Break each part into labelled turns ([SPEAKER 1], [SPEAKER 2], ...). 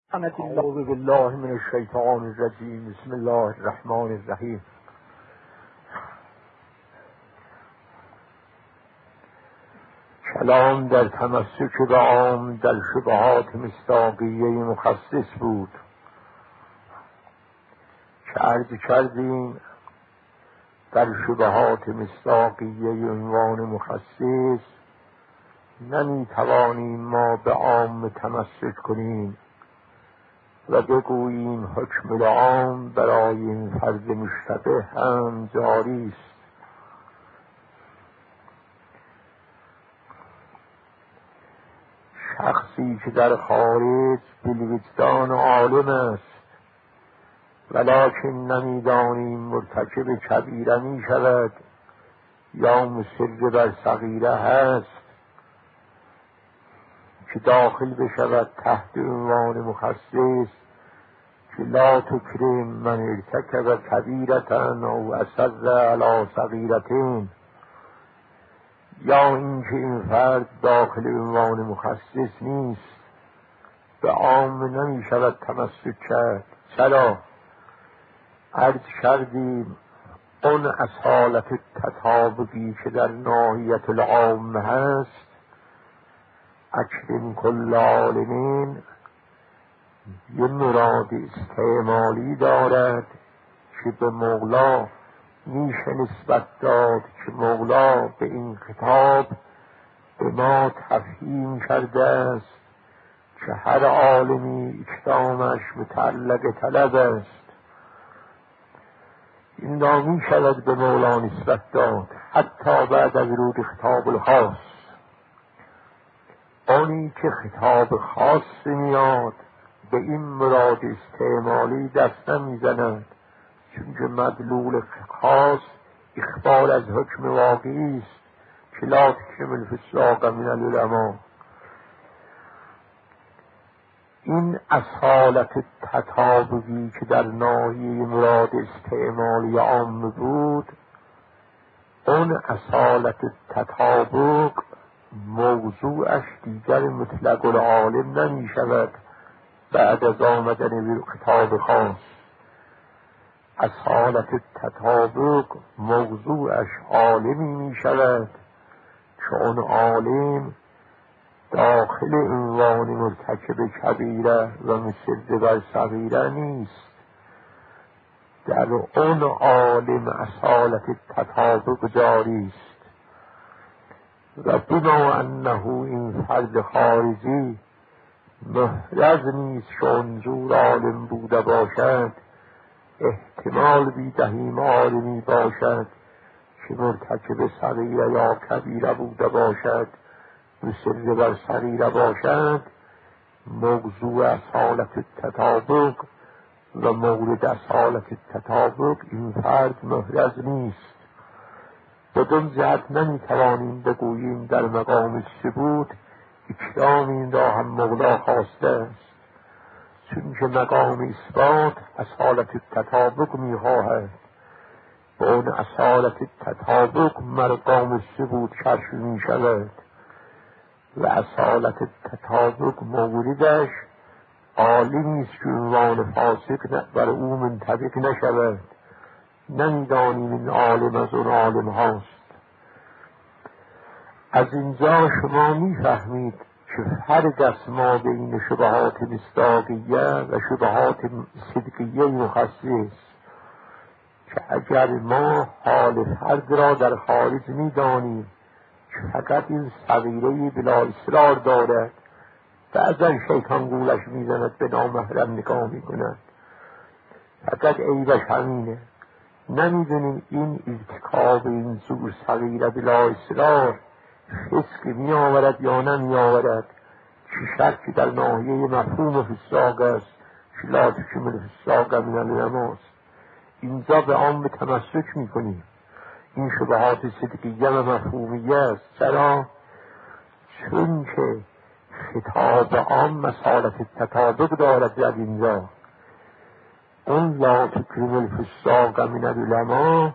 [SPEAKER 1] اعوذ بالله من الشیطان الرجیم. بسم الله الرحمن الرحیم. کلام در تمسک به عام در شبهات مصداقیه مخصص بود که عرض کردیم در شبهات مصداقیه عنوان مخصص نمیتوانیم ما به عام تمسک کنیم و بگوییم حکم العام برای این فرد مشتبه هم جاری است. شخصی که در خارج بالوجدان عالم است ولکن نمیدانیم مرتکب کبیره می شود یا مصر بر صغیره هست که داخل بشود تحت عنوان مخصص که لا تکرم من ارتکب کبیرة او اصر علی صغیرة، یا اینکه این فرد داخل عنوان مخصص نیست به عام نمی شود تمسک کرد. چرا؟ عرض کردیم اون اصالت تطابقی که در ناحیت العام هست اکرم کل عالمین یه مراد استعمالی دارد که به مولا میشه نسبت داد که مولا به این خطاب به ما تفهیم کرده است که هر عالمی اقدامش متعلق طلب است. این را می شود به مولا نسبت داد حتی بعد از ورود خطاب الخاص. آنی که خطاب خاص میاد به این مراد استعمالی دست نمیزند، چون که مدلول خاص اخبار از حکم واقعی است که لا تکرم الفساق من العلماء. این اصالت تطابقی که در ناحیه مراد استعمالی عام بود، اون اصالت تطابق موضوعش دیگر مطلق العالم نمی شود بعد از آمدن خطاب خاص. اصالت تطابق موضوعش عالمی می شود که اون عالم داخل عنوان مرتکب کبیره و مصر بر صغیره نیست. در اون عالم اصالت تطابق جاری است و بنا انه این فرد خارجی محرز نیست که انظور عالم بوده باشد، احتمال بیدهیم عالمی باشد که مرتکب صغیره یا کبیره بوده باشد، مصر بر صغیره باشد. موضوع اصالت تطابق و مورد اصالت تطابق این فرد محرز نیست. بدون جهت نمیتوانیم بگوییم در مقام ثبوت اکرام این را هم مولا خواسته است، چون که مقام اثبات اصالت تطابق میخواهد. با اون اصالت تطابق مقام ثبوت کشف میشود و اصالت تطابق موردش عالمی است که عنوان فاسق بر او منطبق نشود. نمیدانیم این عالم از اون عالم هاست. از اینجا شما میفهمید که فرق است ما بین شبهات مصداقیه و شبهات صدقیه مخصص، که اگر ما حال فرد را در خارج میدانیم که فقط این صغیره بلا اصرار دارد، بعضا شیطان گولش میزند به نامحرم نگاه میکند، فقط عیبش همینه. نمیدونیم این ارتکاب این زور صغیره بلا اصرار فسق می آورد یا نمی آورد، که شرکی در ناحیه مفهوم فساق است که لا تکرم الفساق من العلماء است. اینجا به عام تمسک می کنیم. این شبهات صدقیه و مفهومیه است. چرا؟ چون که خطاب عام مسالت تطابق دارد. در اینجا اون لا تکرم الفساق من العلماء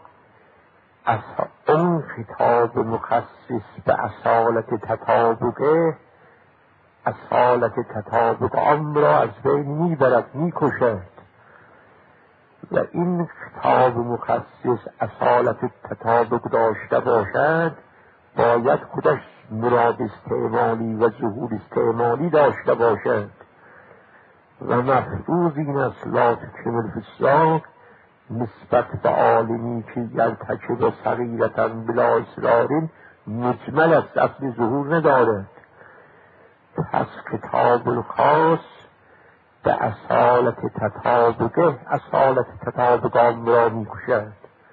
[SPEAKER 1] اون خطاب مخصص به اصالت تطابقه اصالت تطابق آن را از بین میبرد، میکشد. و این کتاب مخصص اصالت تطابق داشته باشد، باید خودش مراد استعمالی و ظهور استعمالی داشته باشد. و مفروض این است لا تکمل فی الساق نسبت به عالمی که یرتکب صغیرة بلا اصرار مجمل است، اصل ظهور ندارد. پس کتاب الخاص به اصالت تطابقه، اصالت تطابق آن را میکشد.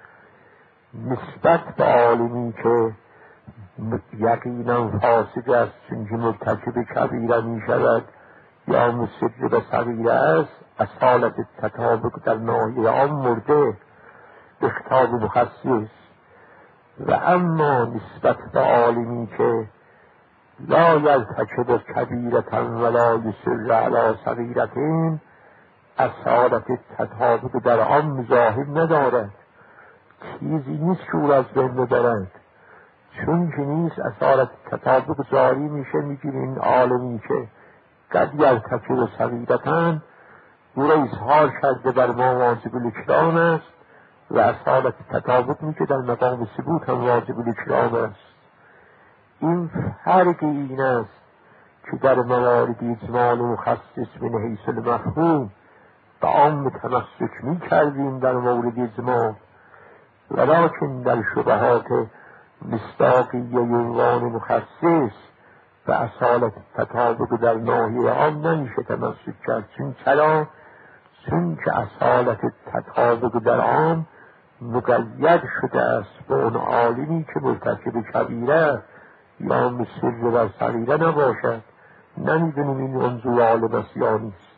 [SPEAKER 1] نسبت به عالمی که یقینا فاسق است چون مرتکب کبیره می شود یا مصر به صغیره است، اصالت تطابق در ناحیه آن مرده به کتاب مخصص. و اما نسبت به عالمی که لا یرتکب کبیرة ولا یصر علی صغیرة، اصالت تطابق در آن مزاحم ندارد، چیزی نیست که او را از بین ببرد. چون که نیست اصالت تطابق جاری میشه، میگیم این عالمی که قد یرتکب صغیرة او را اظهار کرده بر ما واجب الاکرام است و اصالت تطابق میگه در مقام ثبوت هم واجب الاکرام است. این فرق این است که در موارد اجمال مخصص من حیث المفهوم به عام تمسک میکردیم در مورد اجمال، ولکن در شبهات مصداقیه عنوان مخصص و اصالت تطابق در ناحیه عام نمیشه تمسک کرد. چون که اصالت تطابق در عام مقید شده است به اون عالمی که مرتکب کبیره یا مصر بر صغیره نباشد. نمیدونیم این منظور عالم است یا نیست.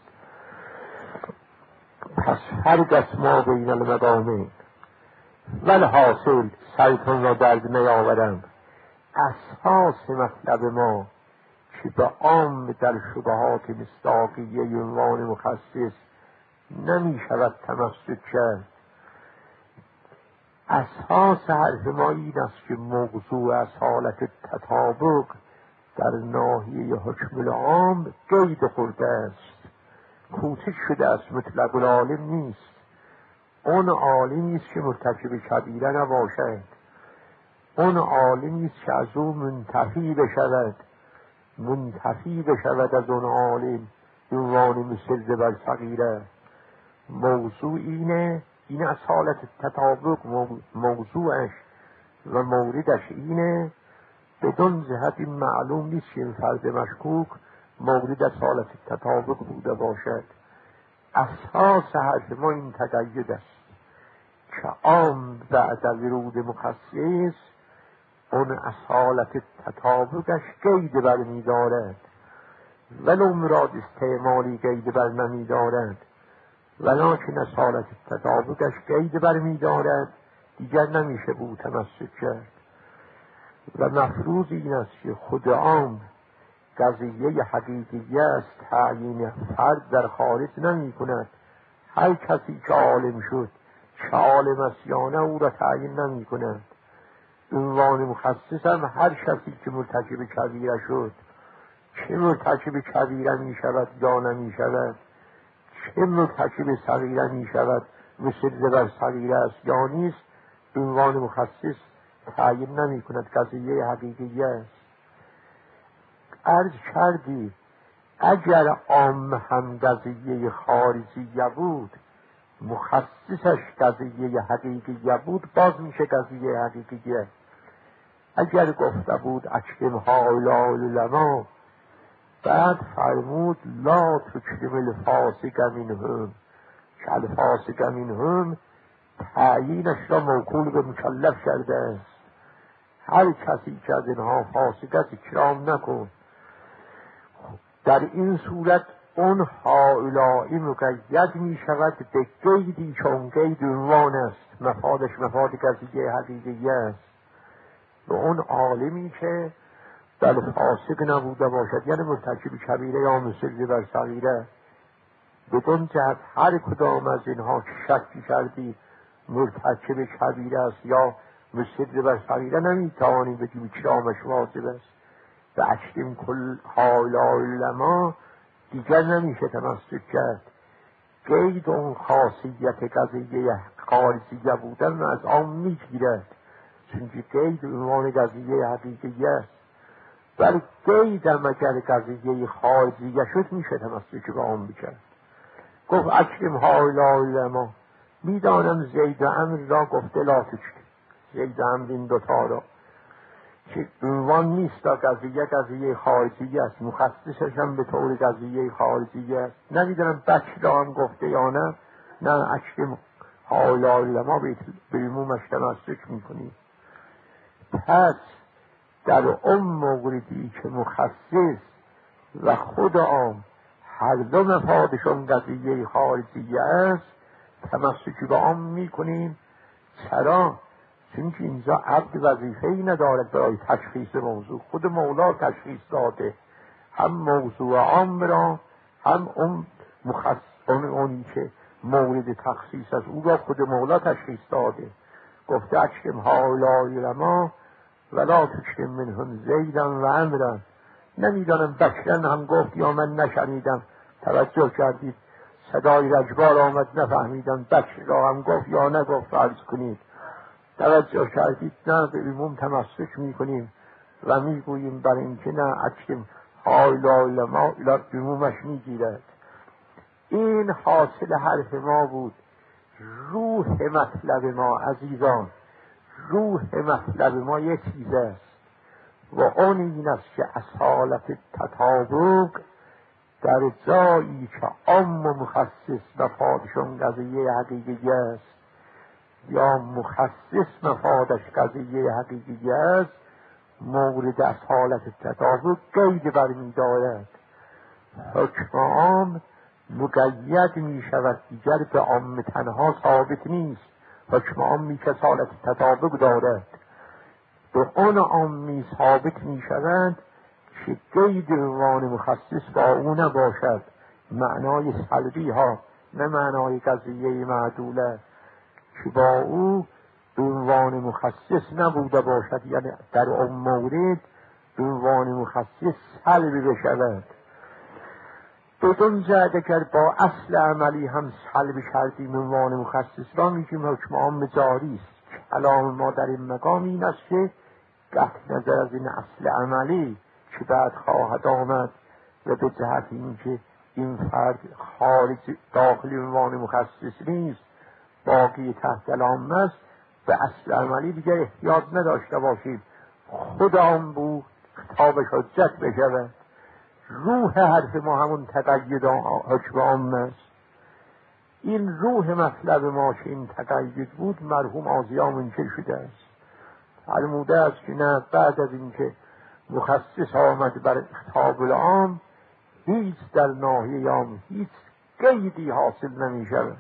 [SPEAKER 1] پس فرق است ما بین المقامین. والحاصل سرتون را درد نیاورم، اساس مطلب ما که به عام در شبهات مصداقیه عنوان مخصص نمی شود تمسک کرد. اساس حرف ما این است که موضوع اصالت تطابق در ناحیه حکم العام قید خورده است، کوچک شده است، مطلق العالم نیست. اون عالمی است که مرتکب کبیره نباشد، اون عالمی است که از او منتفی بشود از اون عالم عنوان مصر بر صغیره. موضوع اینه، این اصالت تطابق موضوعش و موردش اینه. بدون جهت این معلوم نیست که این فرد مشکوک مورد اصالت تطابق بوده باشد. اساس حرف ما این تقید است که عام بعد از ورود مخصص اون اصالت تطابقش قید بر می دارد، ولو مراد استعمالی قید بر نمی دارد، ولکن اصالت تطابقش قید بر می دارد، دیگر نمیشه بود تمسک کرد. و مفروض این است که خود عام قضیه حقیقی است، تعیین فرد در خارج نمی کند. هر کسی که عالم شد چه عالم است یا نه او را تعیین نمی کند. عنوان مخصص هم هر کسی که مرتکب کبیره شد، چه مرتکب کبیره می شود یا نمی شود، چه مرتکب صغیره می شود مصر بر صغیره است یا نیست، عنوان مخصص تعیین نمی کند، قضیه حقیقی است. عرض کردی اگر عام هم قضیه خارجیه بود، مخصصش قضیه حقیقیه بود، باز میشه قضیه حقیقیه. اگر گفته بود اکرم هؤلاء العلماء، بعد فرمود لا تکرم الفاسق منهم، که الفاسق منهم تعیینش را موکول به مکلف کرده است. هر کسی که از اینها فاسق است اکرام نکن. در این صورت اون هؤلائی مقید می شود به قیدی که اون قید عنوان است، مفادش مفاد قضیه حقیقی است. و اون عالمی که بل فاسق نبوده باشد، یعنی مرتکب کبیره یا مصر بر صغیره، بدون جهت هر کدام از اینها که شکی کردی مرتکب کبیره است یا مصر بر صغیره، نمی توانیم بگیم اکرامش واجب است. به اکرم کل هؤلاء العلما دیگر نمیشه تمسک کرد. قید اون خاصیت قضیه خارجیه بودن رو از آن میگیرد، چون قید عنوان قضیه حقیقی است. ولی قید هم اگر قضیه خارجیه شد میشه تمسک به آن بکرد. گفت اکرم هؤلاء العلما، میدانم زید و عمر را گفته لا تکرم، زید و عمر این دوتا را که عنوان نیست تا قضیه خارجی است، مخصصش هم به طور قضیه خارجی است. نمیدونم بچه را هم گفته یا نه اکرم هؤلاء العلما به عمومش تمسک میکنیم. پس در اون موردی که مخصص و خود عام هر دو مفادشون قضیه خارجی است تمسک به آن میکنیم. چرا؟ چون که اینجا عبد وظیفه‌ای ندارد برای تشخیص موضوع، خود مولا تشخیص داده، هم موضوع عام را هم اون اونی که مورد تخصیص از او را خود مولا تشخیص داده. گفته اکرم هؤلاء العلما ولا تکرم منهم زیدا و عمرا. نمیدانم بشرن هم گفت یا من نشنیدم، توجه کردید صدای رجبار آمد نفهمیدم بشر را هم گفت یا نگفت فرض کنید، توجه کردید؟ نه، به عموم تمسک میکنیم و میگوییم برای اینکه نه اکرم هؤلاء العلما به عمومش میگیرد. این حاصل حرف ما بود. روح مطلب ما عزیزان، روح مطلب ما یک چیز است و اون این است که اصالت تطابق در جایی که عام و مخصص مفادشون قضیه حقیقی است یا مخصص مفادش قضیه حقیقی است، مورد اصالت تطابق قید برمی دارد. حکم عام مقید می شود، دیگر به عام تنها ثابت نیست. حکم عامی که اصالت تطابق دارد به اون عامی ثابت می شود که قید عنوان مخصص با او نباشد، معنای سلبی ها نه معنای قضیه معدوله، که با او عنوان مخصص نبوده باشد، یعنی در اون مورد عنوان مخصص سلب بشود. بدون جهت اگر با اصل عملی هم سلب کردیم عنوان مخصص را میگیم حکم عام جاری است. کلام ما در این مقام این است که قطع نظر از این اصل عملی که بعد خواهد آمد و به جهت این که این فرد خارج داخل عنوان مخصص نیست باقی تحت العامه است، به اصل عملی دیگر احتیاج نداشته باشید، خود آن بود خطابش حجت بشود. روح حرف ما همون تقید حکم عام است. این روح مطلب ما که این تقید بود مرحوم آزیا منکر شده است، فرموده است که نه، بعد از اینکه مخصص آمد بر خطاب العام هیچ در ناحیه عام هیچ قیدی حاصل نمی شود.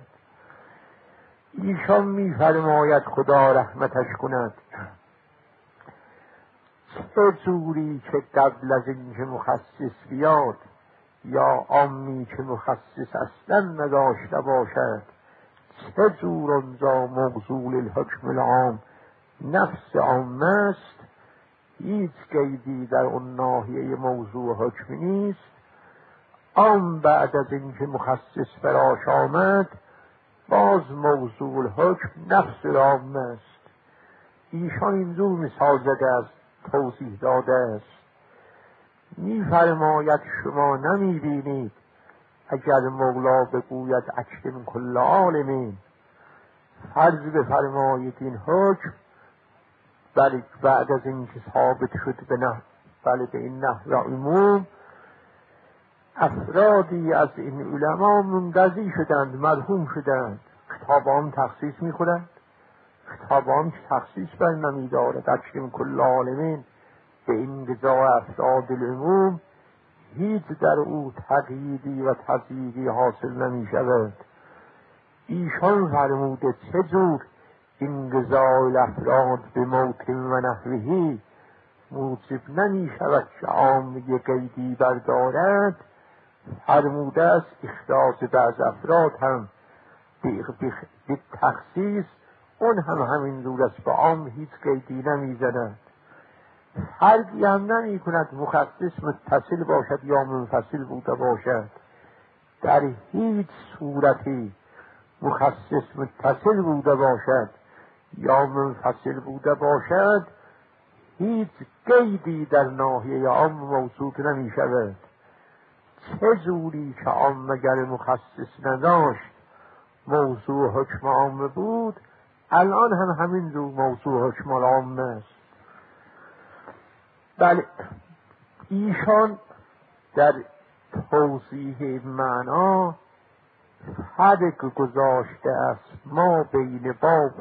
[SPEAKER 1] ایشان می فرماید خدا رحمتش کند چه جوری که قبل از اینکه مخصص بیاد یا عامی که مخصص اصلا نداشته باشد، چه جور آنجا موضوع الحکم العام نفس عام است، هیچ قیدی در اون ناحیه موضوع حکم نیست. آن بعد از اینکه مخصص فراش آمد باز موضوع الحکم نفس عام است. ایشان اینجور مثال زده است، توضیح داده است. می‌فرماید شما نمی‌بینید اگر مولا بگوید اکرم کل عالمین، فرض بفرمایید این حکم بله بعد از اینکه ثابت شد به این نحو عموم، افرادی از این علما منقضی شدند، مرحوم شدند، خطابان تخصیص می‌خورند، خطابان تخصیص بر نمی‌دارد. اکرم کل عالمین به این قضاء افراد العموم هیچ در او تقییدی و تضییقی حاصل نمی شود. ایشان فرموده چه جور این قضاء الافراد به موطن و نحوهی موجب نمی شود که عام قیدی بردارد. فرموده است اخراج بعض افراد هم به تخصیص اون هم همین دور است، به عام هیچ قیدی نمی زند. فرقی هم نمی کند مخصص متصل باشد یا منفصل بوده باشد. در هیچ صورتی مخصص متصل بوده باشد یا منفصل بوده باشد هیچ قیدی در ناحیه عام موصوف نمی شود. چه جوری که عام مگر مخصص نداشت موضوع حکم عام بود، الان هم همین جور موضوع حکم عام است. بله، ایشان در توضیح معنا فرق گذاشته است ما بین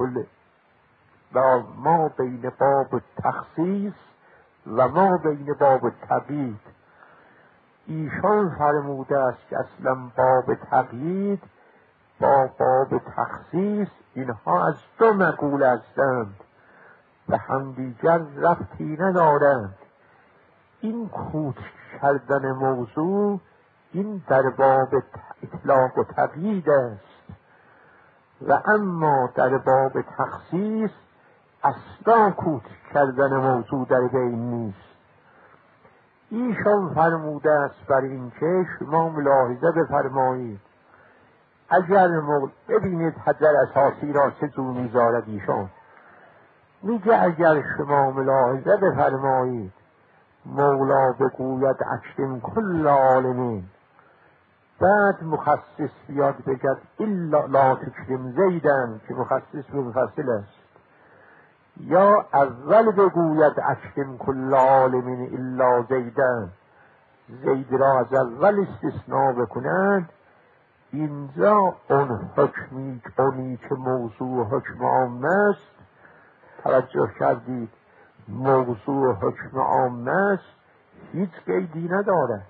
[SPEAKER 1] باب تخصیص و ما بین باب تقیید. ایشان فرموده است که اصلا باب تقیید با باب تخصیص اینها از دو مقوله هستند و همدیگر ربطی ندارند. این کوچ کردن موضوع این در باب اطلاق و تقیید است و اما در باب تخصیص اصلا کوچ کردن موضوع در بین نیست. ایشان فرموده است بر این که شما ملاحظه بفرمایید، اگر ببینید حجر اساسی را چه جور می‌ذارد ایشان. میگه اگر شما ملاحظه بفرمایید مولا بگوید اکرم کل عالمین، بعد مخصص بیاد بگد الا لا تکرم زیدن که مخصص منفصل است، یا اول بگوید اکرم کل عالمین الا زیدن، زید را از اول استثناء بکنند، اینجا اون حکمی که موضوع حکم عام است، توجه کردید موضوع حکم عام است هیچ قیدی ندارد.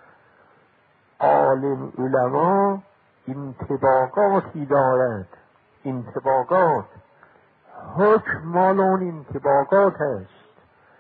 [SPEAKER 1] عالم علما انطباقاتی دارد، انطباقات، حکم مال اون انطباقات است.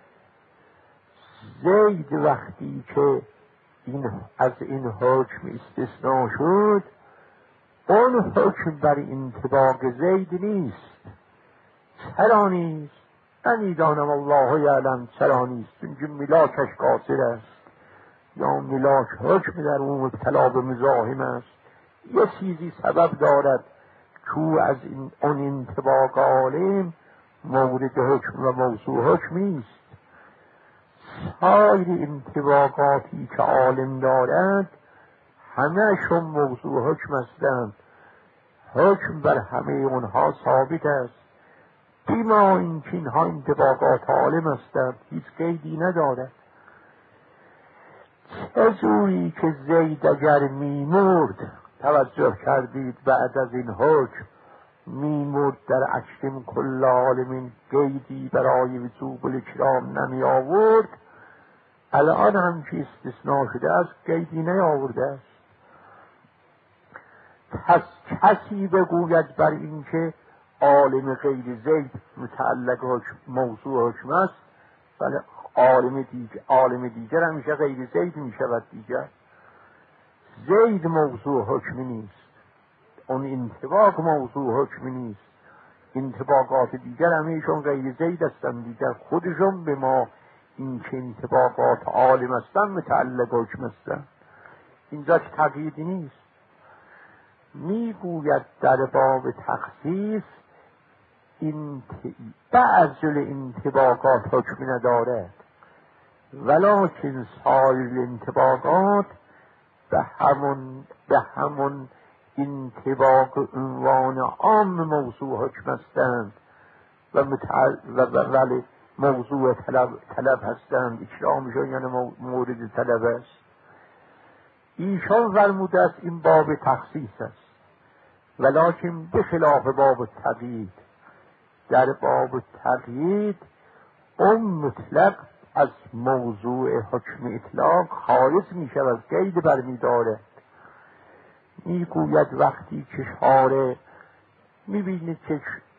[SPEAKER 1] زید وقتی که از این حکم استثناء شد، اون حکم بر انطباق زید نیست. چرا نیست؟ نمیدانم، الله یعلم چرا نیست. چون ملاکش قاصر است یا ملاک حکم در اون مبتلا به مزاحم است، یه چیزی سبب دارد که از اون انطباق عالم مورد حکم و موضوع حکم نیست. سایر انطباقاتی که عالم دارد همه‌شون موضوع حکم هستند. حکم بر همه اونها ثابت است، بیما اینکه اینها انطباقات عالم هستند، هیچ قیدی ندارد. چه جوری که زید اگر میمرد، توجه کردید بعد از این حکم میمرد در اکرم کل عالمین قیدی برای وجوب الاکرام نمی آورد، الان هم که استثناء شده است قیدی نیاورده است. پس کسی بگوید بر این که عالم غیر زید متعلق موضوع حکم است، بله عالم دیگر همیشه غیر زید می شود دیگر. زید موضوع حکمی نیست، اون انطباق موضوع حکمی نیست. انطباقات دیگر همیشون غیر زید هستند دیگر، خودشون به ما این که انطباقات عالم هستند متعلق حکم هستند. اینجا که تقییدی نیست. میگوید در باب تخصیص بعضل انطباقات حکم ندارد، ولکن سایر انطباقات به همون انطباق عنوان عام موضوع حکم هستند ولی موضوع طلب هستند. اکرامشون یعنی مورد طلب است. ایشان فرموده است این باب تخصیص است، ولکن به خلاف باب تقیید. در باب تقیید اون مطلق از موضوع حکم اطلاق خارج می شود، قید برمی دارد. می گوید وقتی که شارع می بینید که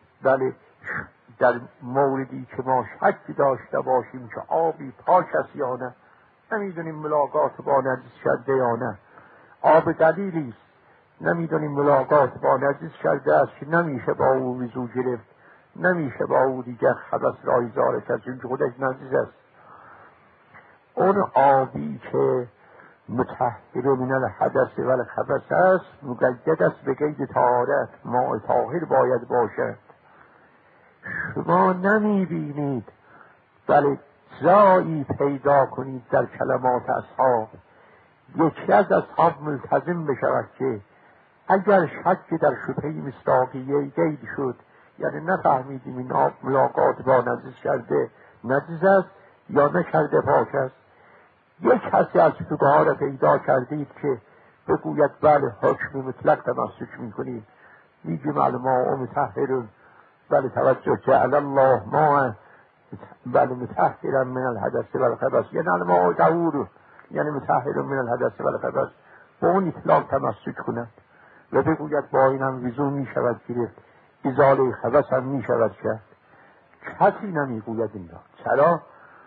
[SPEAKER 1] در موردی که ما شک داشته باشیم که آبی پاک است یا نه، نمیدونیم ملاقات با نجس شده یا نه، آب دلیلی است، نمیدونیم ملاقات با نجس شده است که نمیشه با او وضو گرفت، نمیشه با او دیگر خبث را ایزاره کرد چون خودش نجس است. اون آبی که مطهر من الحدث و الخبث است مقید است به قید طهارت، ماء طاهر باید باشد. شما نمی بینید بله جایی پیدا کنید در کلمات اصحاب یکی از اصحاب ملتزم بشود که اگر شک در شبهه مصداقیه قید شد، یعنی نفهمیدیم این آب ملاقات با نجس کرده نجس است یا نکرده پاک است، یک کسی از فقها را پیدا کردید که بگوید بله حکم مطلق تمسک میکنیم، میگیم الماء مطهر، بله توجه جعل الله ماء بله مطهرا من الحدث و الخبث، یعنی الماء طهور یعنی مطهر من الحدث و الخبث، با اون اطلاق تمسک کند و بگوید با این هم وضو میشود گرفت، ازاله خبث هم میشود کرد. کسی نمیگوید این را. چرا؟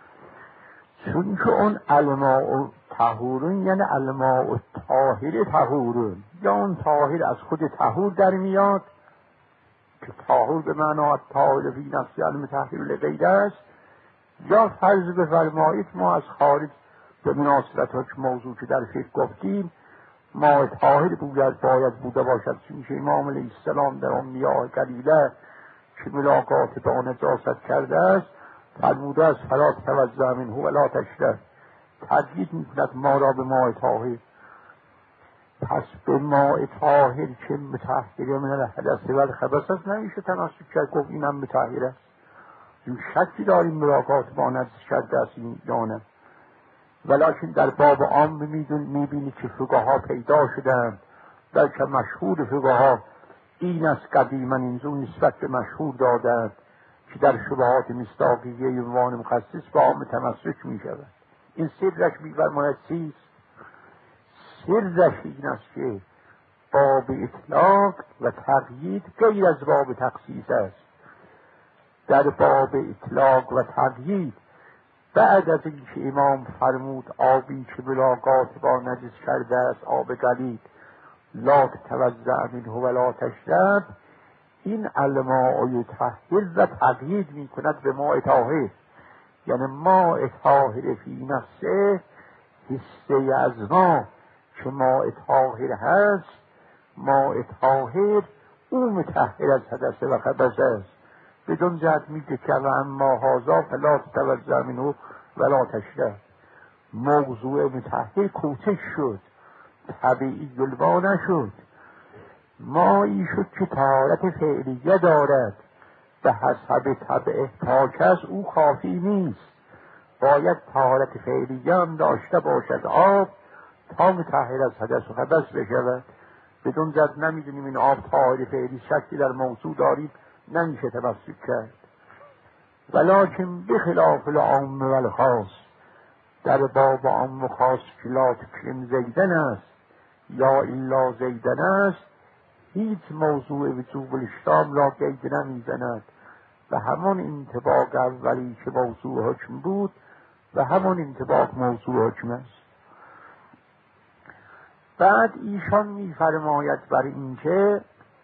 [SPEAKER 1] چون که اون الماء طهورون یعنی الماء طاهر طهورون، یا اون طاهر از خود طهور در میاد که طاهور به معنی طاهر فی نفسی المطهر لغیر است، یا فرض بفرمایید ما از خارج به مناسبت حکم موضوع که در فقه گفتیم ماء طاهر باید بوده باشد، چون که امام علیه السلام در اون میاه قلیله که ملاقات با نجاست کرده است فرموده است فلا تتوضأ منه ولا تشرب، تردید میکند ما را به ماء طاهر. پس به ماء طاهر که مطهر من الحدث و الخبث است نمیشه تمسک کرد، گفت اینم مطهر است. این شکی داریم ملاقات با نجس کرده است این یا نه. ولیکن در باب عام میبینی که فقها پیدا شدند، بلکه مشهور فقها این از قدیما اینجور نسبت به مشهور دادند که در شبهات مصداقیه عنوان مخصص با عام تمسک می شود. این سرش می‌فرماید چیست؟ سرش این است که باب اطلاق و تقیید غیر از باب تخصیص است. در باب اطلاق و تقیید بعد از اینکه امام فرمود آبی که ملاقات با نجس کرده است آب قلید لا تتوضأ منه ولا تشرب، این الماء یطهر و تقیید می کند به ماء طاهر، یعنی ماء طاهر فی نفسه حصه از ما که ماء طاهر هست، ماء طاهر او مطهر از حدث و خبث است. بدون جهت میگه که و اما هذا فلا تتوضأ منه ولا تشرب. موضوع مطهر کوچک شد، طبیعی جلوا نشد، مایی شد که طهارت فعلیه دارد، به حسب طبع پاک است او کافی نیست، باید طهارت فعلیه هم داشته باشد آب تا مطهر از حدث و خبث بشود. بدون جد نمیدونیم این آب طهار فعلی شکلی در موضوع داریم نمیشه تمسک کرد. ولکن بخلاف العام و الخاص، در باب عام و خاص که لا تکرم زیدن است یا الا زیدن است، هیچ موضوع وجوب الاشتام را قید نمیزند و همون انطباق اولی که موضوع حکم بود و همون انطباق موضوع حکم است. بعد ایشان میفرماید بر اینکه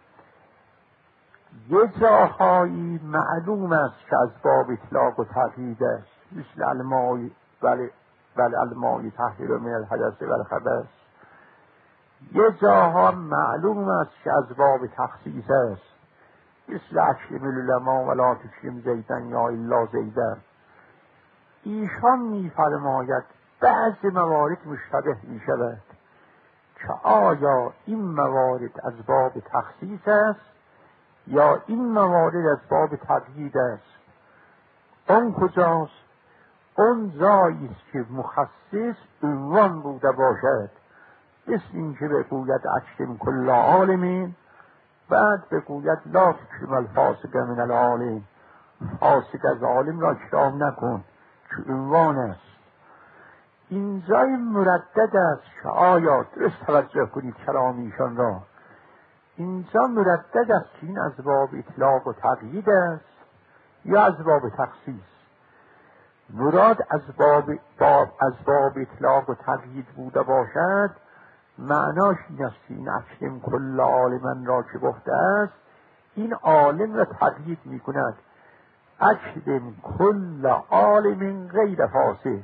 [SPEAKER 1] یه جاهایی معلوم است که از باب اطلاق و تقیید است، مثل الماء الماء طاهر من الحدث و الخبث. یه جاها معلوم است که از باب تخصیص است، مثل اکرم العلماء ولا تکرم زیدن یا الا زیدن. ایشان میفرماید بعض موارد مشتبه میشود که آیا این موارد از باب تخصیص است یا این موارد از باب تقیید است. اون کجاست؟ اون جایی است که مخصص عنوان بوده باشد، مثل این که بگوید اکرم کل عالمین، بعد بگوید لا تکرم الفاسق من العالم، فاسق از عالم را اکرام نکن، که عنوان است. اینجای مردد است که آیا درست توجه کنید کلام ایشان را، اینجا مردد است که این از باب اطلاق و تقیید است یا از باب تخصیص. مراد از باب اطلاق و تقیید بوده باشد معناش این است که این اکرم کل عالمن را که گفته است این عالم را تقیید می کند، اکرم کل عالم غیر فاسق،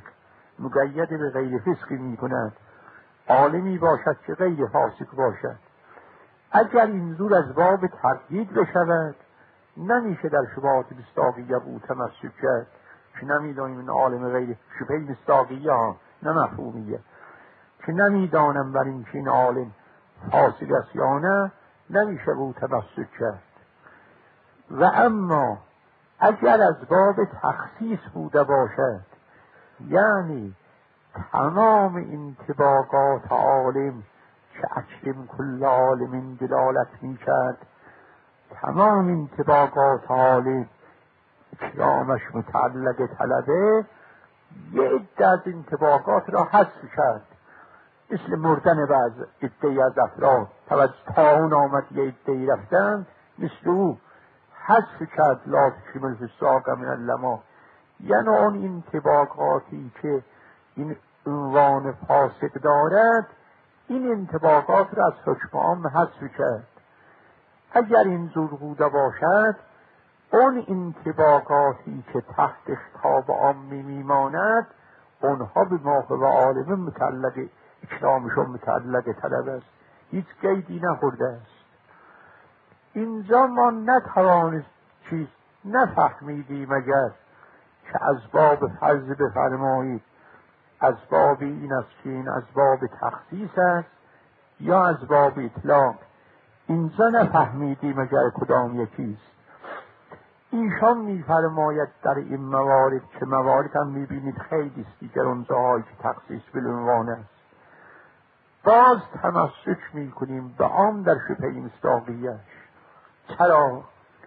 [SPEAKER 1] مقید به غیر فسقی می کند، عالمی باشد که غیر فاسق باشد. اگر این زور از باب تقیید بشود نمیشه در شبهات مصداقیه او تمسک کرد که نمیدانیم این عالم غیر شبهه مصداقیه ها نه مفهومیه که نمیدانم بر این که این عالم فاسق است یا نه نمیشه او تمسک کرد. و اما اگر از باب تخصیص بوده باشد، یعنی تمام انطباقات عالم که اکرم کل عالم دلالت می کرد، تمام انطباقات عالم اکرامش متعلق طلبه، یه عده از انطباقات را حذف کرد، مثل مردن بعض عده از افراد تا اون آمد یه عده رفتن، مثل او حذف کرد لا تکمل فساق من اللما. یعنی اون انطباقاتی که این عنوان فاسق دارد این انطباقات را از حکم عام حذف کرد. اگر این زور بوده باشد اون انطباقاتی که تحت خطاب عامی میماند اونها به موقع و عالم متعلق اکرامشون متعلق طلب است، هیچ قیدی نخورده است. اینجا ما نتوانست چیز نفهمیدیم اگر که از باب فرض بفرمایید از باب این است که این از باب تخصیص است یا از باب اطلاق. اینجا نفهمیدیم اگر کدام یکیست. ایشان میفرماید در این موارد که موارد هم میبینید خیلی است دیگر اونجاهایی که تخصیص بالعنوان است، باز تمسک میکنیم به عام در شبهه مصداقیه‌اش. چرا؟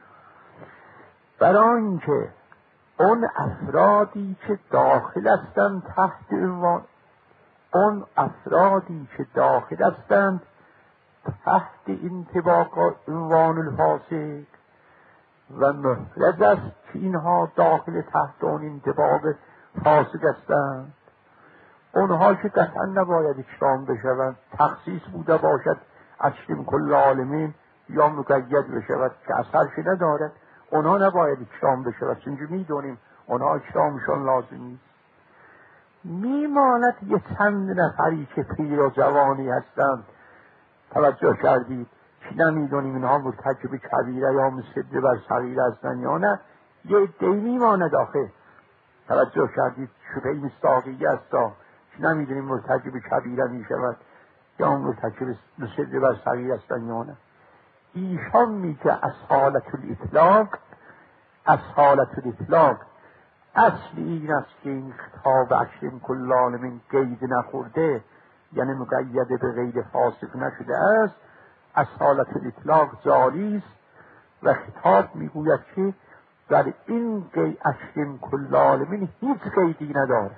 [SPEAKER 1] برای اینکه اون افرادی که داخل هستند تحت عنوان، اون افرادی که داخل هستند تحت انطباق عنوان الفاسق و محرز است که اینها داخل تحت اون انطباق فاسق هستند، اونها که قطعا نباید اکرام بشوند، تخصیص بوده باشد اکرم کل عالمین یا مقید بشود که اثرش ندارد، اونها نباید اکرام بشود چون میدونیم اونها اکرامشون لازم نیست. میماند یه چند نفری که پیر و جوانی هستند، توجه کردید که نمیدونیم اینها مرتکب کبیره یا مصدق بر صغیره هستند یا نه، یه عده‌ای میماند آخه، توجه کردید شبهه مصداقیه است که نمیدونیم مرتکب کبیره میشود یا مرتکب مصدق بر صغیره هستند یا نه. ایشان میگه از حالت الاطلاق اصل این است که این خطاب اکرم کل عالمین قید نخورده، یعنی مقید به غیر فاسق نشده است، از حالت الاطلاق جاری است و خطاب میگوید که در این اکرم کل عالمین هیچ قیدی ندارد.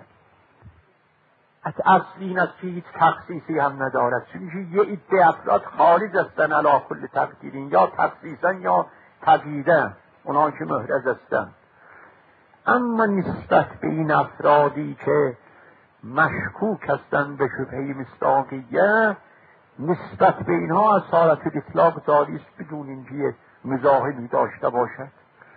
[SPEAKER 1] اصل این است که هیچ تخصیصی هم ندارد، چون یه عده افراد خارج هستن علی کل تقدیرین، یا تخصیصا یا تقییدا، اونها که محرز هستن. اما نسبت به این افرادی که مشکوک هستند به شبهه مصداقیه، نسبت به اینها از حالت اطلاق جاری است بدون اینکه مزاحمی داشته باشد.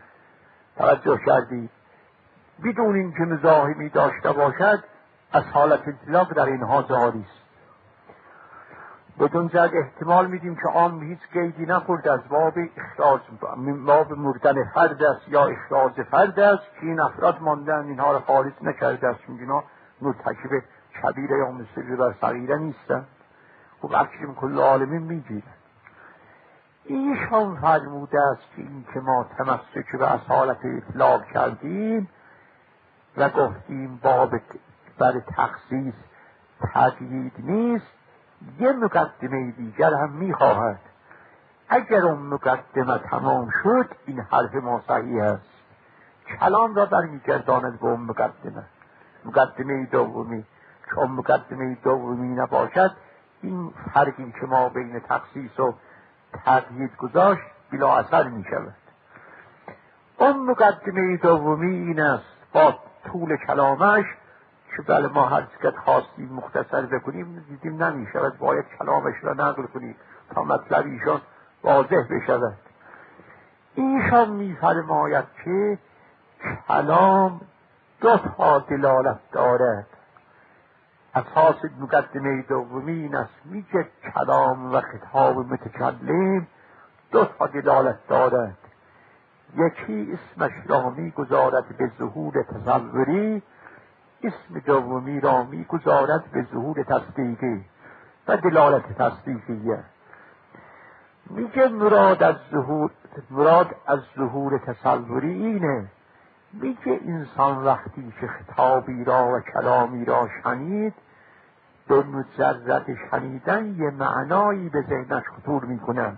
[SPEAKER 1] توجه کردید؟ بدون اینکه مزاحمی داشته باشد از حالت اطلاق در اینها جاری است. بدون جد احتمال میدیم که عام هیچ قیدی نخورده از باب اخراج، باب مردن فرد است یا اخراج فرد است که این افراد ماندن، اینها را خارج نکرده است چون اینا مرتکب کبیره یا مصدق بر صغیره نیستن. خب اکرم کل عالمین میگیرن. ایشان فرموده است که این که ما تمسک به از حالت اطلاق کردیم و گفتیم باب بر تخصیص تقیید نیست، یه مقدمه دیگر هم میخواهد. اگر اون مقدمه تمام شد این حرف ما صحیح است، کلام را برمیگرداند به اون مقدمه دومی. که اون مقدمه دومی نباشد این فرقی که ما بین تخصیص و تقیید گذاشت بلا اثر می شود. اون مقدمه دومی این است با طول کلامش که بله ما هر چقدر خواستیم مختصر بکنیم دیدیم نمی شود، باید کلامش را نقل کنیم تا مطلب ایشان واضح بشود. ایشان می فرماید که کلام دو تا دلالت دارد. اساس مقدمه دومی این است میگه کلام و خطاب متکلم دو تا دلالت دارد. یکی اسمش را میگذارد به ظهور تصوری، اسم دومی را میگذارد به ظهور تصدیقی و دلالت تصدیقیه. میگه مراد از ظهور تصوری اینه، میگه انسان وقتی که خطابی را و کلامی را شنید به مجرد شنیدن یه معنایی به ذهنش خطور میکنند.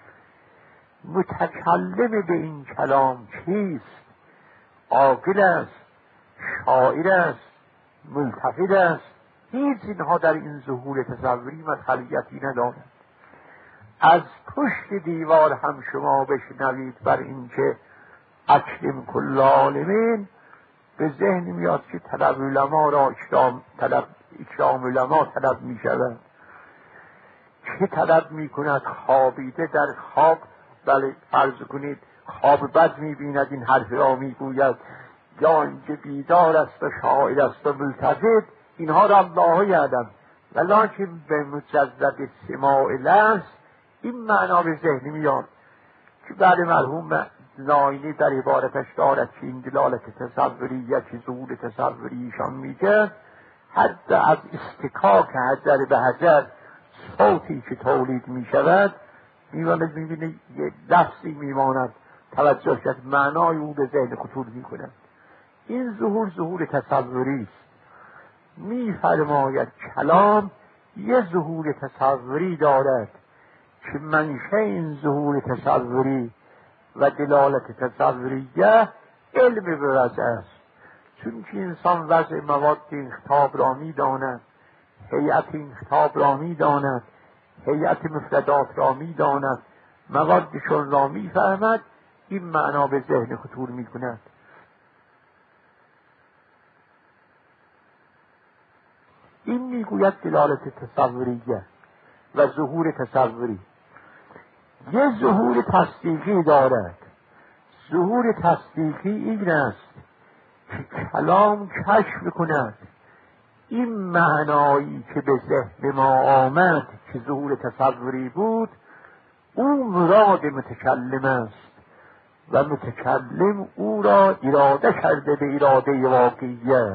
[SPEAKER 1] متکلم به این کلام چیست؟ عاقل است، شاعر است، ملتفت است. هیچ اینها در این ظهور تصوری مدخلیتی ندارد. از پشت دیوار هم شما بشنوید بر اینکه اکرم کل عالمین، به ذهن میاد که طلب علما را اکرام علما طلب می شود. چه طلب می کند؟ خوابیده در خواب، بله فرض کنید خواب بد می بیند این حرف را می گوید، یا اینکه بیدار است و شاعر است و ملتفت، اینها را الله یعلم، ولکن به مجرد سماع لفظ این معنا به ذهن میاد. که بعد مرحوم ناینی در عبارتش دارد که این دلالت تصوری یکی ظهور تصوری ایشان میگه، حد از استکاک حجر به حجر صوتی که تولید میشود میبینه یه لفظی میماند، توجه کرد معنای او به ذهن خطور میکند. این ظهور تصوری است. میفرماید کلام یه ظهور تصوری دارد که منشه این ظهور تصوری و دلالت تصوریه علم به وضع است. چون که انسان وضع مواد این خطاب را میداند، هیئت این خطاب را میداند، هیئت مفردات را میداند، موادشون را میفهمد، این معنا به ذهن خطور میکند. این میگوید دلالت تصوریه و ظهور تصوری. یه ظهور تصدیقی دارد. ظهور تصدیقی این است که کلام کشف کند این معنایی که به ذهن ما آمد که ظهور تصوری بود، او مراد متکلم است و متکلم او را اراده کرده به اراده واقعیه.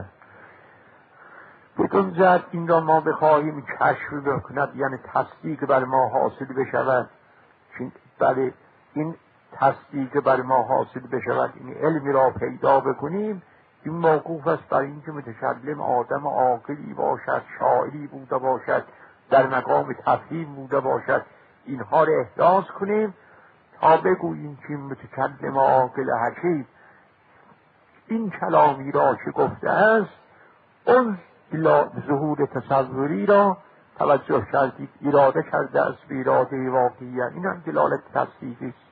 [SPEAKER 1] بدون جهت این را ما بخواهیم کشف بکند، یعنی تصدیق بر ما حاصل بشود، بله این تصدیق بر ما حاصل بشود، این علمی را پیدا بکنیم، این موقوف است بر اینکه متکلم آدم عاقلی باشد، شاعری بوده باشد، در مقام تفهیم بوده باشد. اینها را احراز کنیم تا بگوییم که متکلم عاقل حکیم این کلامی را که گفته است، اون ظهور تصوری را توجه کردید، اراده کرده است به اراده واقعی. این هم دلالت تصدیقی است.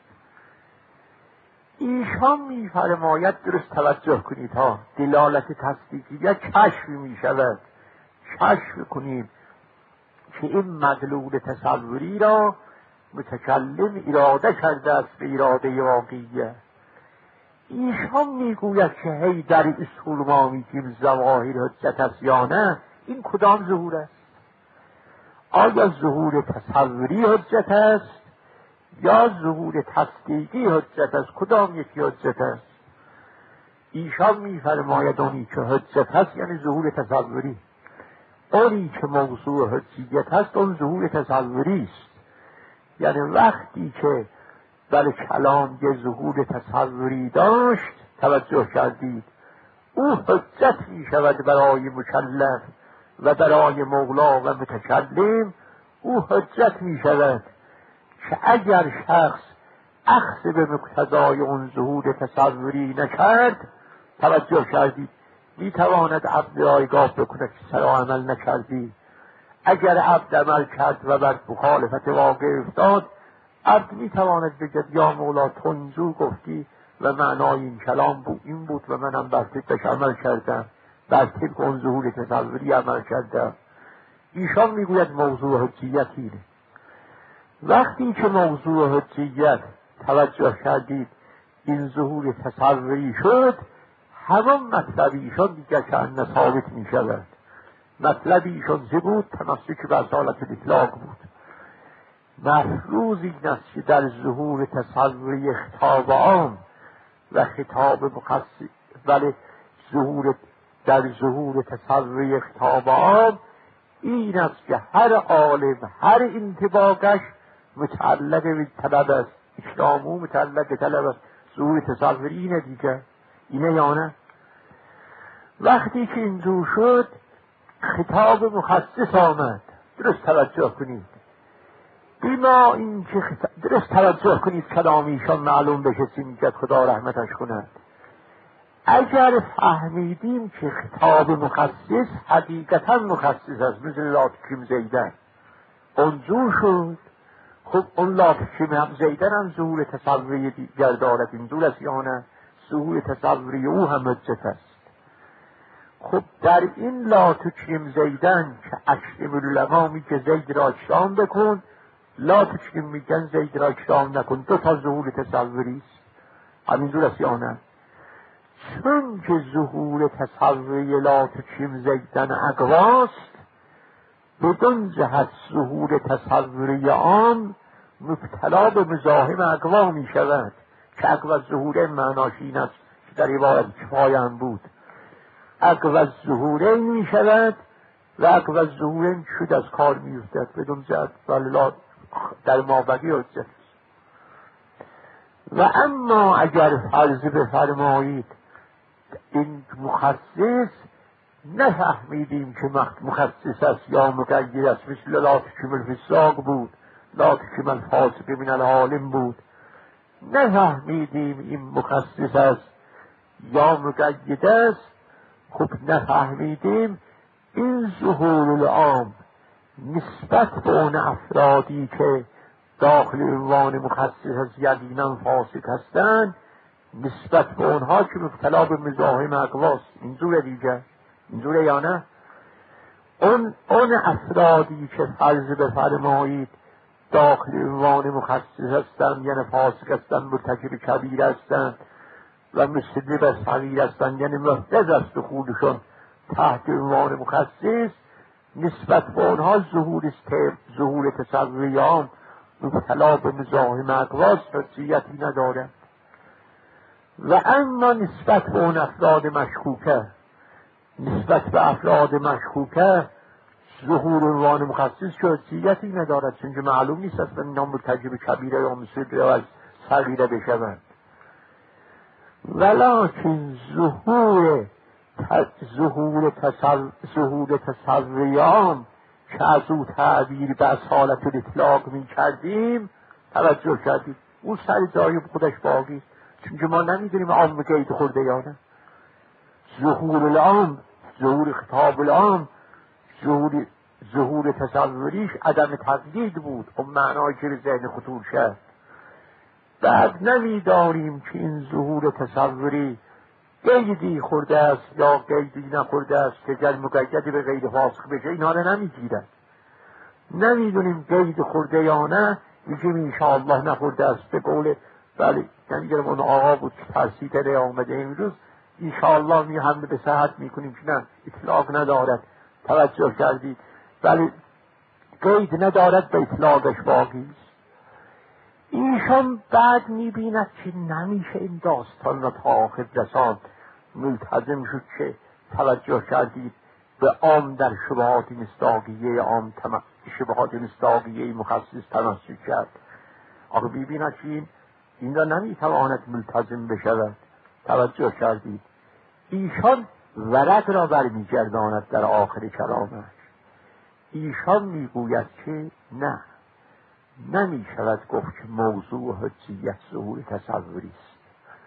[SPEAKER 1] ایشان میفرماید درست توجه کنید ها، دلالت تصدیقی کشف می شود. کشف کنیم که این مدلول تصوری را متکلم اراده کرده است به اراده واقعیه. ایشان میگوید که هی در اصول ما میگیم ظواهر حجت است یا نه، این کدام ظهور است؟ آیا ظهور تصوری حجت است یا ظهور تصدیقی حجت است؟ کدام یکی حجت است؟ ایشان میفرماید اونی که حجت است یعنی ظهور تصوری، اونی که موضوع حجیت هست اون ظهور تصوری است. یعنی وقتی که بله کلام یه ظهور تصوری داشت، توجه کردید، او حجت می شود برای مکلف و برای مولا و متکلم. او حجت می شود که اگر شخص اخذ به مقتضای اون ظهور تصوری نکرد، توجه کردید، می تواند عبد رایگاه بکنه که سرا عمل نکردی. اگر عبد عمل کرد و بر مخالفت واقع افتاد، عبد می تواند بگد یا مولا تو اینجور گفتی و معنای این کلام بود این بود و منم بر طبقش عمل کردم، بر طبق اون ظهور تصوری عمل کردم. ایشان میگوید موضوع حجیت اینه. وقتی که موضوع حجیت توجه کردید این ظهور تصوری شد، همان مطلب ایشان دیگر که ان ثابت می شود. مطلب ایشان چه بود؟ تمسک به اصالت الاطلاق بود. مفروض این است که در ظهور تصوری خطاب عام و خطاب مخصص، ولی در ظهور تصوری خطاب عام این است که هر عالم هر انطباقش متعلق به طلب است، اشتامو متعلق به طلب است. ظهور تصوری اینه دیگه، اینه یا نه؟ وقتی که اینجور شد خطاب مخصص آمد. درست توجه کنید، بیما این که درست توجه کنید کلامیشان معلوم بشه چی میگه، خدا رحمتش کند. اگر فهمیدیم که خطاب مخصص حقیقتا مخصص است، مثل لاتکیم زیدن اونجور شد، خب اون لاتکیم هم زیدن هم ظهور تصوری دیگر دارد، اینجور است یا نه؟ ظهور تصوری او هم حجت است. خب در این لاتکیم زیدن که اشتم العلماء میگه زید را اکرام بکن، لاتکیم میگن زید را اکرام نکن، دو تا ظهور تصوری است. همینجور است یا نه؟ چون که ظهور تصوری لاتکیم زیدن اقواست، بدون جهت ظهور تصوری عام مبتلا به مزاحم اقوا می شود که اقوا ظهور معناش این است که در عبارت کفایه هم بود. اقوا ظهور می شود و اقوا ظهور شد از کار می افتد بدون جهت، ولی در مابقی حجت است. و اما اگر فرض بفرمایید این مخصص نفهمیدیم که مخصص است یا مقید است، مثل لا تکم الفساق بود، لا تکم الفاسق من العالم بود، نفهمیدیم این مخصص است یا مقید است، خب نفهمیدیم این ظهور العام نسبت به اون افرادی که داخل عنوان مخصص است یقینا فاسق هستند، نسبت به اونها که مبتلا به مزاحم اقواست. اینجوره دیگه، اینجوره یا نه؟ اون افرادی که فرض بفرمایید داخل عنوان مخصص هستند یعنی فاسق هستند، مرتکب کبیر هستند و مستدل به صغیر هستند یعنی محدث است دخولشون تحت عنوان مخصص، نسبت به اونها ظهور تصوری عام مبتلا به مزاحم اقواست حجیتی نداره. و اما نسبت به اون افراد مشکوکه، نسبت به افراد مشکوکه ظهور عنوان مخصص حجیتی ندارد، چون که معلوم نیست اصلا اینا مرتکب کبیره یا مصر یا از صغیره بشوند. ولکن ظهور تصوریان که از او تعبیر به اصالت الاطلاق می کردیم، توجه کردیم اون سر جای خودش باقی، چون که ما نمیدونیم عام قید خورده یا نه. ظهور العام، ظهور خطاب العام، ظهور تصوریش عدم تقیید بود، اون معنایی که به ذهن خطور شد. بعد نمیدانیم که این ظهور تصوری قیدی خورده است یا قیدی نخورده است که گر مقید به غیر فاسق بشه، اینها رو نمیگیرن. نمیدونیم قید خورده یا نه، میگیم انشاءالله نخورده است. به قول بله نمیگرم اون آقا بود که ترسیده ره آمده امروز، انشاءالله می هم به صحت میکنیم که نه اطلاق ندارد. توجه کردید؟ ولی قید ندارد، به اطلاقش باقی است. ایشان بعد میبیند که نمیشه این داستان را تا آخر رساند، ملتزم شد که توجه کردید به عام در شبهات مصداقیه عام شبهات مصداقیه مخصص تمسک کرد. آخه میبیند که این را نمیتواند ملتزم بشود. توجه کردید؟ ایشان ورق را برمیگرداند در آخر کلامش. ایشان میگوید که نه، نمی شود گفت که موضوع حجیت ظهور تصوری است.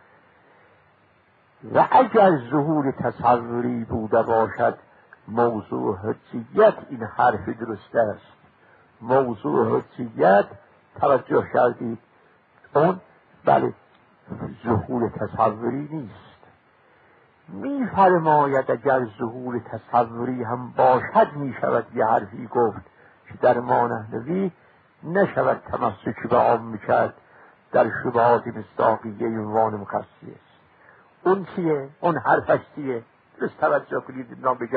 [SPEAKER 1] و اگر ظهور تصوری بوده باشد موضوع حجیت، این حرف درست است. موضوع حجیت، توجه کردید، اون بله ظهور تصوری نیست. می‌فرماید اگر ظهور تصوری هم باشد می شود یه حرفی گفت که در ما نحنوی نشود تمسک به عام میکرد در شبهات مصداقیه عنوان مخصص. اون چیه؟ اون حرفش چیه؟ درست توجه کنید اینا بگم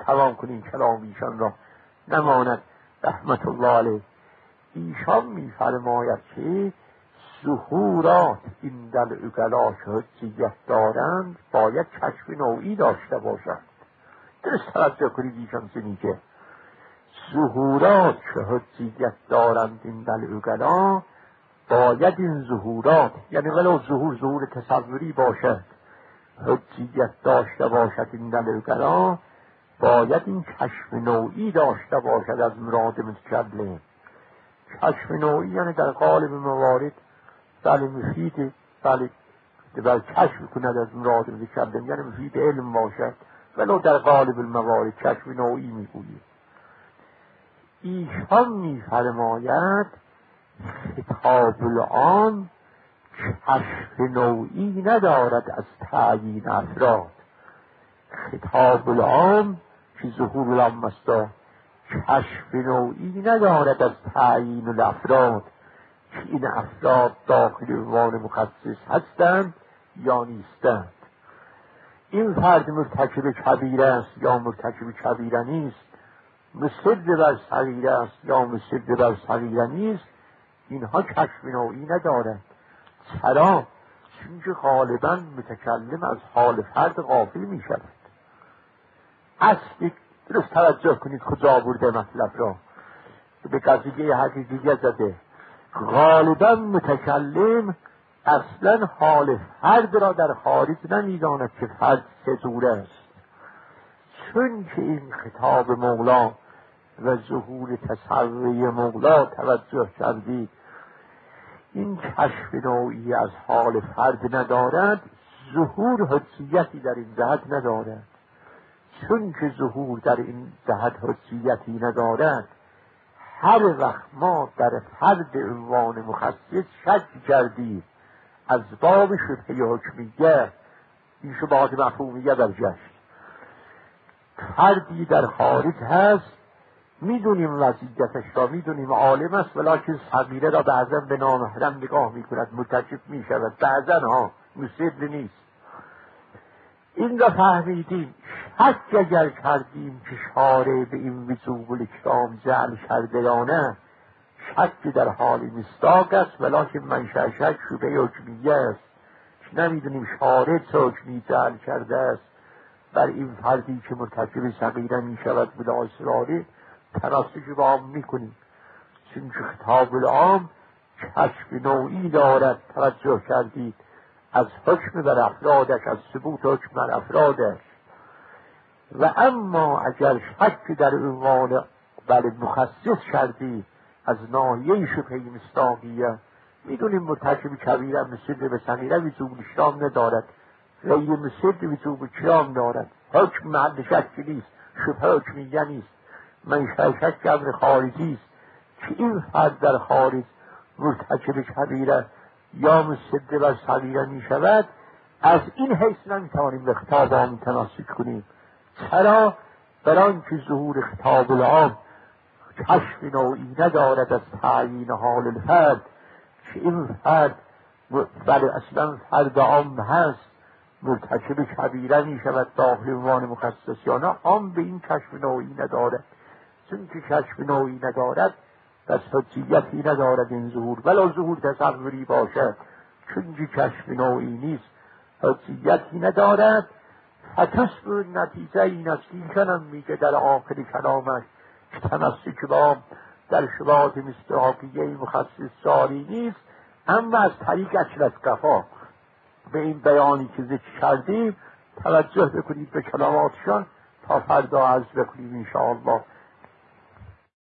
[SPEAKER 1] تمام کنیم کلام ایشان را نماند رحمت الله علیه. ایشان میفرماید که ظهورات این در عقلا که حجیت دارند باید کشف نوعی داشته باشند. درست توجه کنید ایشان چه میگه، ظهورات که حجیت دارند این در عقلا باید این ظهورات، یعنی ولو ظهور تصوری باشد، حجیت داشته باشد این در عقلا باید این کشف نوعی داشته باشد از مراد متکلم. کشف نوعی یعنی در قالب موارد بله مفید، بله کشف کند از مراد متکلم، یعنی مفید علم باشد، ولو در قالب الموارد کشف نوعی میگوییم. ایشان میفرماید خطاب العام کشف نوعی ندارد از تعیین افراد. خطاب العام که ظهور العام است، کشف نوعی ندارد از تعیین الافراد که این افراد داخل عنوان مخصص هستند یا نیستند. این فرد مرتکب کبیره است یا مرتکب کبیره نیست، مصر بر صغیره است یا مصر بر صغیره نیست، اینها کشف نوعی ندارد. چرا؟ چون که غالبا متکلم از حال فرد غافل می شود. اصلی درست توجه کنید کجا برده مطلب را، به قضیه حقیقیه زده. غالبا متکلم اصلا حال فرد را در خارج نمیداند که فرد چطور است، چون که این خطاب مولا و ظهور تصوی مولا توجه کردید این کشف نوعی از حال فرد ندارد، ظهور حجیتی در این جهت ندارد. چون که ظهور در این جهت حجیتی ندارد، هر وقت ما در فرد عنوان مخصص شک کردیم از باب شبهه حکمیه، این شبهات مفهومیه برگشت. فردی در خارج هست، میدونیم وضعیتش را، میدونیم عالم است، ولیکن صغیره را بعضا به نامحرم نگاه میکند، مرتکب میشود، بعضا ها مصر نیست. این را فهمیدیم. شک اگر کردیم که شارع به این وجوب الاکرام جعل کرده یا نه، شک در حال مصداق است، ولیکن منشأ شک شبهه حکمیه است. نمیدونیم شارع چه حکمی جعل کرده است بر این فردی که مرتکب صغیره میشود بلا اصراری، تناسک با هم میکنیم. چون که خطاب العام کشف نوعی دارد، توجه کردید، از حکم بر افرادش، از ثبوت حکم بر افرادش. و اما اگر شک در عنوان بل مخصص کردید از ناحیه شبهه مصداقیه، میدونیم مرتکب کبیره مصر به صغیره وجوب الاشرام ندارد، غیر مصر وجوب الاشرام دارد، حکم محل شک نیست، شبهه حکمیه نیست، منشأ شک امر خارجی است که این فرد در خارج مرتکب کبیره یا مصر بر صغیره می شود. از این حیث نمیتوانیم به خطاب عام تناسک کنیم. چرا؟ بران که ظهور خطاب العام کشف نوعی ندارد از تعیین حال الفرد که این فرد بله اصلا فرد عام هست، مرتکب کبیره می شود داخل عنوان مخصص یا نه، عام به این کشف نوعی ندارد. چون که کشف نوعی ندارد پس حجیتی ندارد این ظهور، ولی ظهور تصوری باشد. چون که کشف نوعی نیست حجیتی ندارد. فتصبر نتیجه این است که اینکنم میگه در آخر کلامش که تناسک با در شبهات مصداقیه مخصص جاری نیست، اما از طریق اشرف‌قفا به این بیانی که ذکر کردیم توجه بکنید به کلاماتشان تا فردا عرض بکنیم انشاءالله.